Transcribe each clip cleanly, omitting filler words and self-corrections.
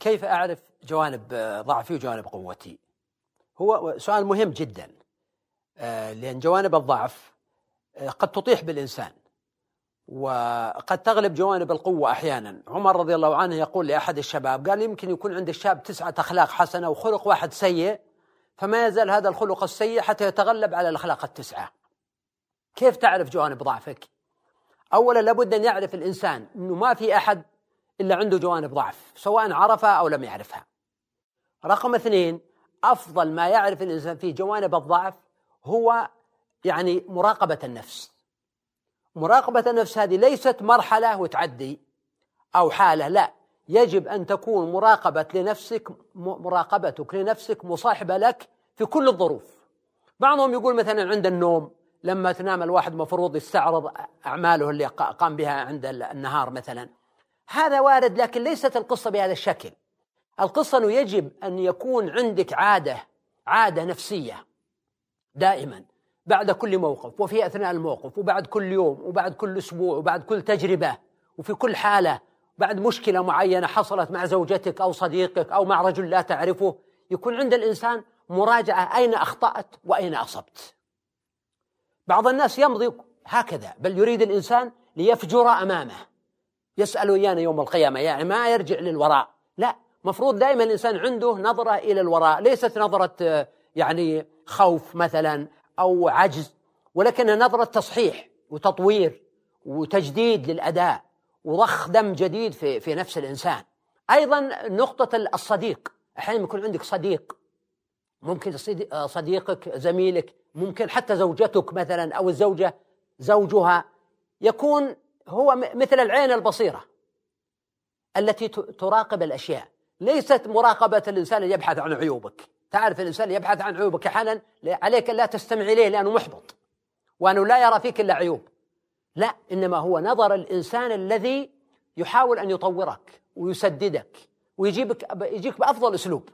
كيف أعرف جوانب ضعفي وجوانب قوتي؟ هو سؤال مهم جدا، لأن جوانب الضعف قد تطيح بالإنسان وقد تغلب جوانب القوة أحيانا. عمر رضي الله عنه يقول لأحد الشباب، قال يمكن يكون عند الشاب 9 أخلاق حسنة وخلق واحد سيء، فما يزال هذا الخلق السيء حتى يتغلب على الأخلاق 9. كيف تعرف جوانب ضعفك؟ أولا لابد أن يعرف الإنسان أنه ما في أحد إلا عنده جوانب ضعف، سواء عرفها أو لم يعرفها. رقم 2، أفضل ما يعرف الإنسان في جوانب الضعف هو مراقبة النفس. مراقبة النفس هذه ليست مرحلة وتعدي أو حالة، لا، يجب أن تكون مراقبتك لنفسك مصاحبة لك في كل الظروف. بعضهم يقول مثلا عند النوم لما تنام الواحد مفروض يستعرض أعماله اللي قام بها عند النهار مثلا، هذا وارد، لكن ليست القصة بهذا الشكل. القصة أنه يجب أن يكون عندك عادة نفسية دائما بعد كل موقف، وفي أثناء الموقف، وبعد كل يوم، وبعد كل أسبوع، وبعد كل تجربة، وفي كل حالة، بعد مشكلة معينة حصلت مع زوجتك أو صديقك أو مع رجل لا تعرفه، يكون عند الإنسان مراجعة أين أخطأت وأين أصبت. بعض الناس يمضي هكذا، بل يريد الإنسان ليفجر أمامه، يسأل إيانا يوم القيامة، ما يرجع للوراء. لا، مفروض دائما الإنسان عنده نظرة إلى الوراء، ليست نظرة خوف مثلا أو عجز، ولكن نظرة تصحيح وتطوير وتجديد للأداء وضخ دم جديد في نفس الإنسان. أيضا نقطة الصديق، أحيانا يكون عندك صديق، ممكن صديقك زميلك، ممكن حتى زوجتك مثلا أو الزوجة زوجها، يكون هو مثل العين البصيرة التي تراقب الأشياء، ليست مراقبة الإنسان اللي يبحث عن عيوبك. تعرف الإنسان يبحث عن عيوبك أحيانا عليك لا تستمع إليه لأنه محبط وأنه لا يرى فيك إلا عيوب، لا، إنما هو نظر الإنسان الذي يحاول أن يطورك ويسددك ويجيك بأفضل أسلوب.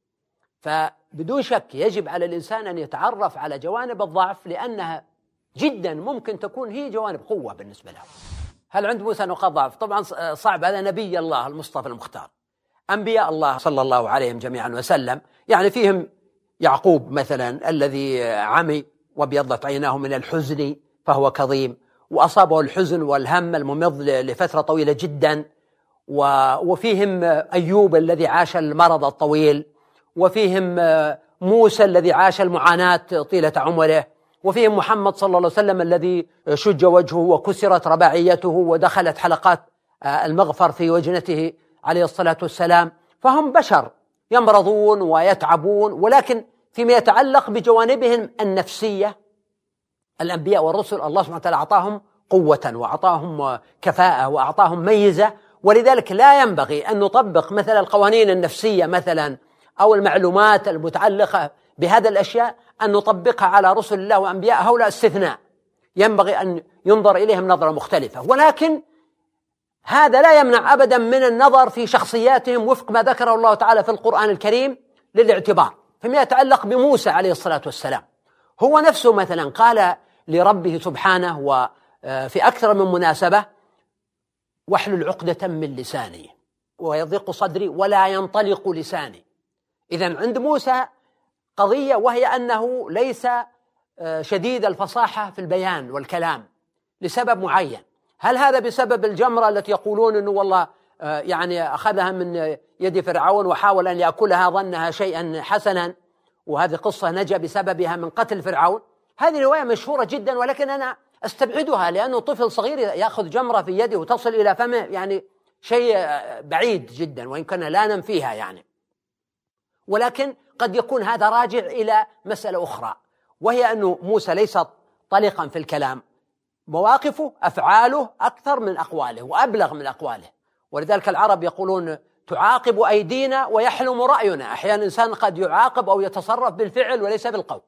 فبدون شك يجب على الإنسان أن يتعرف على جوانب الضعف، لأنها جدا ممكن تكون هي جوانب قوة بالنسبة له. هل عند موسى نقاط ضعف؟ طبعا صعب، هذا نبي الله المصطفى المختار. أنبياء الله صلى الله عليهم جميعا وسلم فيهم يعقوب مثلا الذي عمي وابيضت عيناه من الحزن فهو كظيم، وأصابه الحزن والهم الممض لفترة طويلة جدا. وفيهم أيوب الذي عاش المرض الطويل، وفيهم موسى الذي عاش المعاناة طيلة عمره، وفيهم محمد صلى الله عليه وسلم الذي شج وجهه وكسرت رباعيته ودخلت حلقات المغفر في وجنته عليه الصلاة والسلام. فهم بشر يمرضون ويتعبون، ولكن فيما يتعلق بجوانبهم النفسية، الأنبياء والرسل الله سبحانه وتعالى أعطاهم قوة وأعطاهم كفاءة وأعطاهم ميزة، ولذلك لا ينبغي أن نطبق مثل القوانين النفسية مثلا أو المعلومات المتعلقة بهذا الأشياء أن نطبقها على رسل الله وأنبياء، هؤلاء استثناء، ينبغي أن ينظر إليهم نظرة مختلفة. ولكن هذا لا يمنع أبدا من النظر في شخصياتهم وفق ما ذكره الله تعالى في القرآن الكريم للاعتبار. فيما يتعلق بموسى عليه الصلاة والسلام، هو نفسه مثلا قال لربه سبحانه وفي أكثر من مناسبة: واحلل عقدة من لساني ويضيق صدري ولا ينطلق لساني. إذن عند موسى قضية، وهي أنه ليس شديد الفصاحة في البيان والكلام لسبب معين. هل هذا بسبب الجمرة التي يقولون أنه والله أخذها من يد فرعون وحاول أن يأكلها ظنها شيئا حسنا، وهذه قصة نجا بسببها من قتل فرعون؟ هذه رواية مشهورة جدا، ولكن أنا أستبعدها، لأنه طفل صغير يأخذ جمرة في يده وتصل إلى فمه، شيء بعيد جدا، وإن كنا لا ننفيها ولكن قد يكون هذا راجع إلى مسألة أخرى، وهي أنه موسى ليس طليقا في الكلام، مواقفه أفعاله أكثر من أقواله وأبلغ من أقواله. ولذلك العرب يقولون: تعاقب أيدينا ويحلم رأينا. أحيانا الإنسان قد يعاقب أو يتصرف بالفعل وليس بالقول.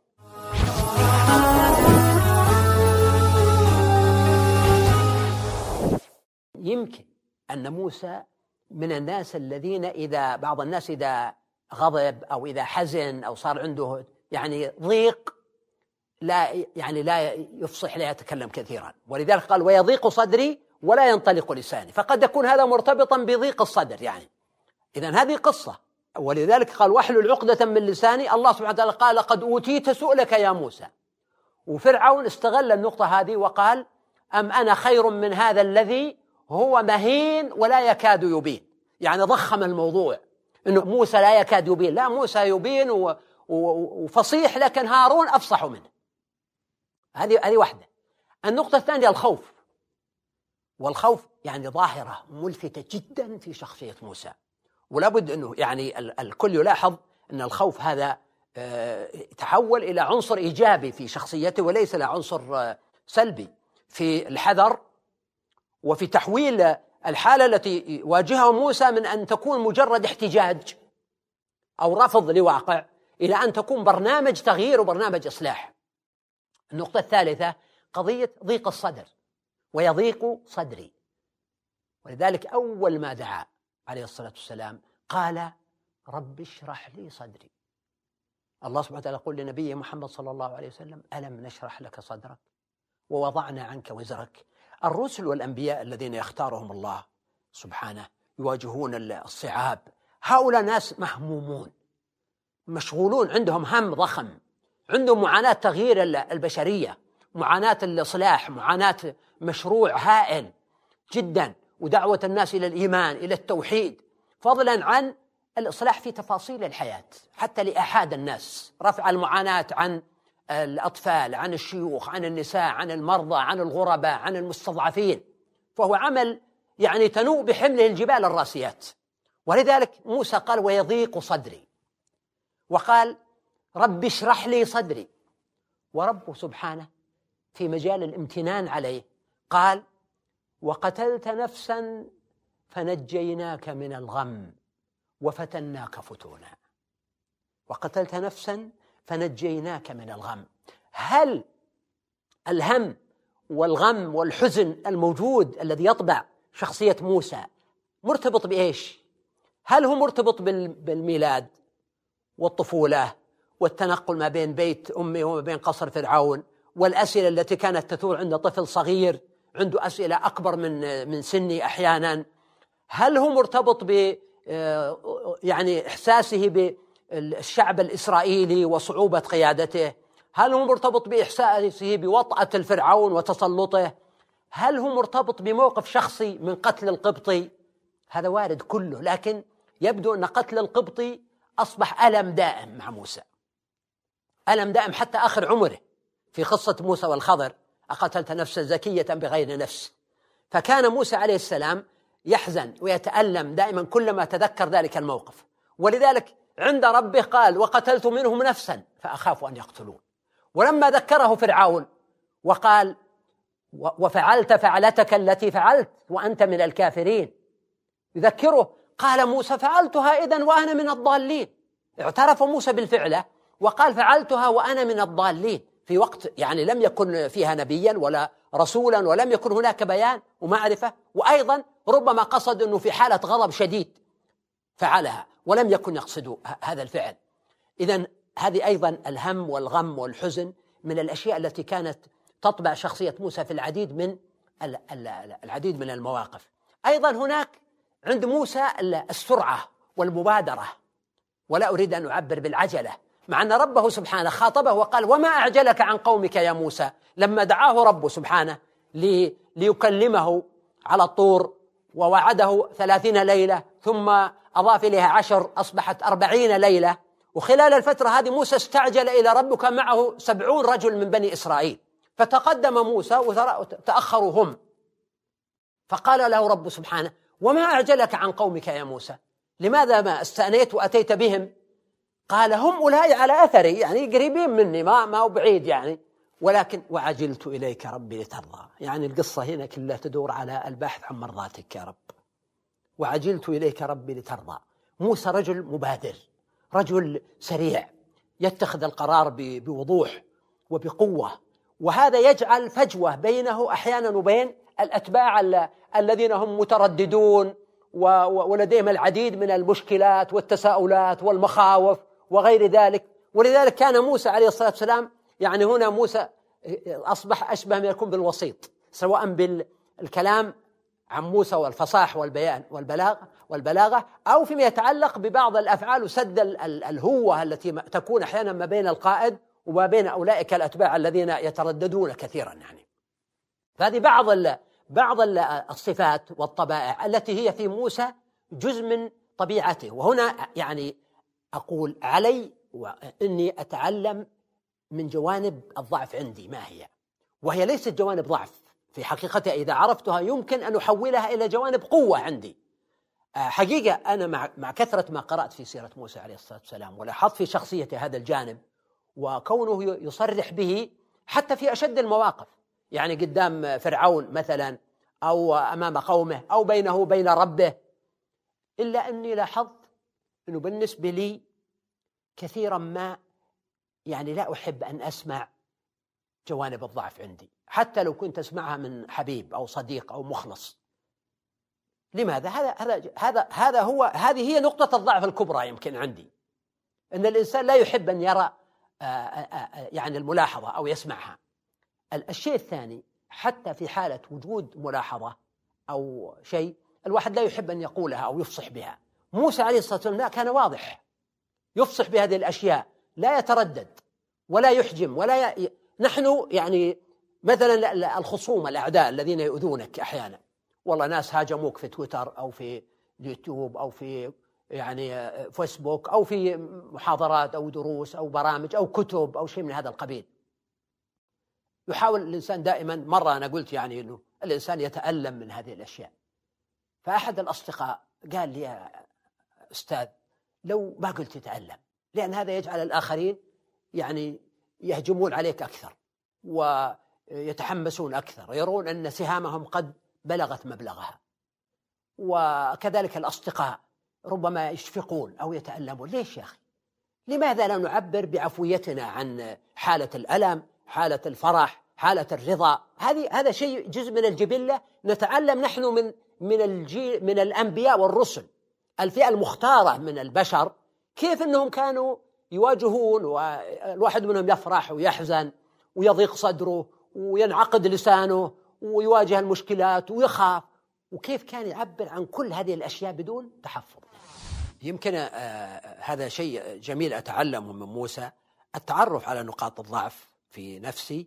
يمكن أن موسى من الناس الذين بعض الناس إذا غضب أو إذا حزن أو صار عنده ضيق لا يفصح، لا يتكلم كثيرا، ولذلك قال: ويضيق صدري ولا ينطلق لساني. فقد يكون هذا مرتبطا بضيق الصدر، إذن هذه قصة، ولذلك قال واحلل عقدة من لساني. الله سبحانه وتعالى قال لقد أوتيت سؤلك يا موسى. وفرعون استغل النقطة هذه وقال أم أنا خير من هذا الذي هو مهين ولا يكاد يبين، يعني ضخم الموضوع إنه موسى لا يكاد يبين. لا، موسى يبين وفصيح، لكن هارون أفصح منه. هذه واحدة. النقطة الثانية الخوف، والخوف يعني ظاهرة ملفتة جدا في شخصية موسى، ولا بد أنه يعني الكل يلاحظ أن الخوف هذا تحول إلى عنصر إيجابي في شخصيته وليس إلى عنصر سلبي في الحذر وفي تحويل الحالة التي واجهها موسى من أن تكون مجرد احتجاج أو رفض لواقع إلى أن تكون برنامج تغيير وبرنامج إصلاح. النقطة الثالثة قضية ضيق الصدر، ويضيق صدري. ولذلك أول ما دعا عليه الصلاة والسلام قال رب اشرح لي صدري. الله سبحانه وتعالى يقول لنبيه محمد صلى الله عليه وسلم ألم نشرح لك صدرك ووضعنا عنك وزرك. الرسل والأنبياء الذين يختارهم الله سبحانه يواجهون الصعاب، هؤلاء ناس مهمومون مشغولون، عندهم هم ضخم، عندهم معاناة تغيير البشرية، معاناة الإصلاح، معاناة مشروع هائل جدا، ودعوة الناس إلى الإيمان إلى التوحيد، فضلا عن الإصلاح في تفاصيل الحياة حتى لأحد الناس، رفع المعاناة عن الأطفال، عن الشيوخ، عن النساء، عن المرضى، عن الغرباء، عن المستضعفين. فهو عمل يعني تنوء بحمله الجبال الراسيات. ولذلك موسى قال ويضيق صدري، وقال رب اشرح لي صدري. وربه سبحانه في مجال الامتنان عليه قال وقتلت نفسا فنجيناك من الغم وفتناك فتونا. وقتلت نفسا فنجيناك من الغم. هل الهم والغم والحزن الموجود الذي يطبع شخصية موسى مرتبط بإيش؟ هل هو مرتبط بالميلاد والطفولة والتنقل ما بين بيت أمه وما بين قصر فرعون، والأسئلة التي كانت تثور عند طفل صغير عنده أسئلة أكبر من سني أحيانا؟ هل هو مرتبط يعني إحساسه بالشعب الإسرائيلي وصعوبة قيادته؟ هل هو مرتبط بإحساسه بوطأة الفرعون وتسلطه؟ هل هو مرتبط بموقف شخصي من قتل القبطي؟ هذا وارد كله، لكن يبدو أن قتل القبطي أصبح ألم دائم مع موسى، ألم دائم حتى آخر عمره. في قصة موسى والخضر أقتلت نفسا زكية بغير نفس. فكان موسى عليه السلام يحزن ويتألم دائما كلما تذكر ذلك الموقف، ولذلك عند ربه قال وقتلت منهم نفسا فأخاف أن يقتلون. ولما ذكره فرعون وقال وفعلت فعلتك التي فعلت وأنت من الكافرين، يذكره قال موسى فعلتها إذن وأنا من الضالين. اعترف موسى بالفعلة وقال فعلتها وأنا من الضالين، في وقت يعني لم يكن فيها نبيا ولا رسولا ولم يكن هناك بيان ومعرفة، وأيضا ربما قصد أنه في حالة غضب شديد فعلها ولم يكن يقصد هذا الفعل. إذن هذه أيضا الهم والغم والحزن من الأشياء التي كانت تطبع شخصية موسى في العديد من المواقف. أيضا هناك عند موسى السرعة والمبادرة، ولا أريد أن أعبر بالعجلة، مع أن ربه سبحانه خاطبه وقال وما أعجلك عن قومك يا موسى، لما دعاه ربه سبحانه ليكلمه على الطور ووعده 30 ليلة ثم أضاف إليها 10 أصبحت 40 ليلة. وخلال الفترة هذه موسى استعجل إلى ربه، كان معه 70 رجل من بني إسرائيل، فتقدم موسى وتأخروا هم، فقال له رب سبحانه وما أعجلك عن قومك يا موسى، لماذا ما استأنيت وأتيت بهم؟ قال هم أولئك على أثري، يعني قريبين مني ما هو بعيد يعني، ولكن وعجلت إليك ربي لترضى. يعني القصة هنا كلها تدور على البحث عن مرضاتك يا رب، وعجلت إليك ربي لترضى. موسى رجل مبادر، رجل سريع، يتخذ القرار بوضوح وبقوة، وهذا يجعل فجوة بينه أحيانا وبين الأتباع الذين هم مترددون ولديهم العديد من المشكلات والتساؤلات والمخاوف وغير ذلك. ولذلك كان موسى عليه الصلاة والسلام يعني هنا موسى أصبح أشبه ما يكون بالوسيط، سواء بالكلام عن موسى والفصاح والبيان والبلاغ، والبلاغة، أو فيما يتعلق ببعض الأفعال وسد الهوة التي تكون أحيانا ما بين القائد وما بين أولئك الأتباع الذين يترددون كثيرا يعني. فهذه بعض الصفات والطبائع التي هي في موسى جزء من طبيعته. وهنا يعني أقول علي وإني أتعلم من جوانب الضعف عندي ما هي، وهي ليست جوانب ضعف في حقيقتها، إذا عرفتها يمكن أن أحولها إلى جوانب قوة عندي. حقيقة أنا مع كثرة ما قرأت في سيرة موسى عليه الصلاة والسلام ولاحظت في شخصيته هذا الجانب، وكونه يصرح به حتى في أشد المواقف، يعني قدام فرعون مثلا أو أمام قومه أو بينه وبين ربه، إلا أني لاحظت أنه بالنسبة لي كثيرا ما يعني لا أحب أن أسمع جوانب الضعف عندي، حتى لو كنت أسمعها من حبيب أو صديق أو مخلص. لماذا؟ هذه هي نقطة الضعف الكبرى يمكن عندي، أن الإنسان لا يحب أن يرى يعني الملاحظة أو يسمعها. الشيء الثاني، حتى في حالة وجود ملاحظة أو شيء، الواحد لا يحب أن يقولها أو يفصح بها. موسى عليه الصلاة والسلام كان واضح، يفصح بهذه الأشياء، لا يتردد ولا يحجم نحن يعني مثلا الخصوم الأعداء الذين يؤذونك أحيانا، والله ناس هاجموك في تويتر أو في يوتيوب أو في يعني فيسبوك أو في محاضرات أو دروس أو برامج أو كتب أو شيء من هذا القبيل. يحاول الإنسان دائما، مرة أنا قلت يعني أنه الإنسان يتألم من هذه الأشياء، فأحد الأصدقاء قال لي يا أستاذ لو ما قلت تتألم، لأن هذا يجعل الآخرين يعني يهجمون عليك أكثر ويتحمسون أكثر، يرون أن سهامهم قد بلغت مبلغها. وكذلك الأصدقاء ربما يشفقون أو يتألمون. ليش يا أخي؟ لماذا لا نعبر بعفويتنا عن حالة الألم، حالة الفرح، حالة الرضا؟ هذا شيء جزء من الجبلة، نتعلم نحن من الأنبياء والرسل، الفئة المختارة من البشر، كيف أنهم كانوا يواجهون، والواحد منهم يفرح ويحزن ويضيق صدره وينعقد لسانه ويواجه المشكلات ويخاف، وكيف كان يعبر عن كل هذه الأشياء بدون تحفظ. يمكن هذا شيء جميل أتعلمه من موسى، التعرف على نقاط الضعف في نفسي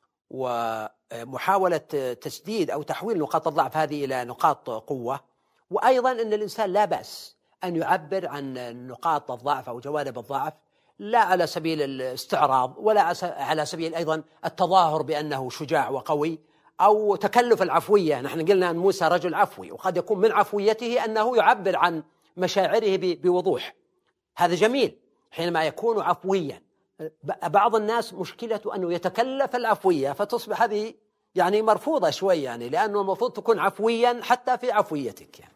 ومحاولة تسديد أو تحويل نقاط الضعف هذه إلى نقاط قوة. وأيضا أن الإنسان لا بأس أن يعبر عن نقاط الضعف أو جوانب الضعف لا على سبيل الاستعراض ولا على سبيل أيضا التظاهر بأنه شجاع وقوي أو تكلف العفوية. نحن قلنا أن موسى رجل عفوي، وقد يكون من عفويته أنه يعبر عن مشاعره بوضوح، هذا جميل حينما يكون عفويا. بعض الناس مشكلته أنه يتكلف العفوية، فتصبح هذه يعني مرفوضة شوي، يعني لأنه المفروض تكون عفويا حتى في عفويتك يعني.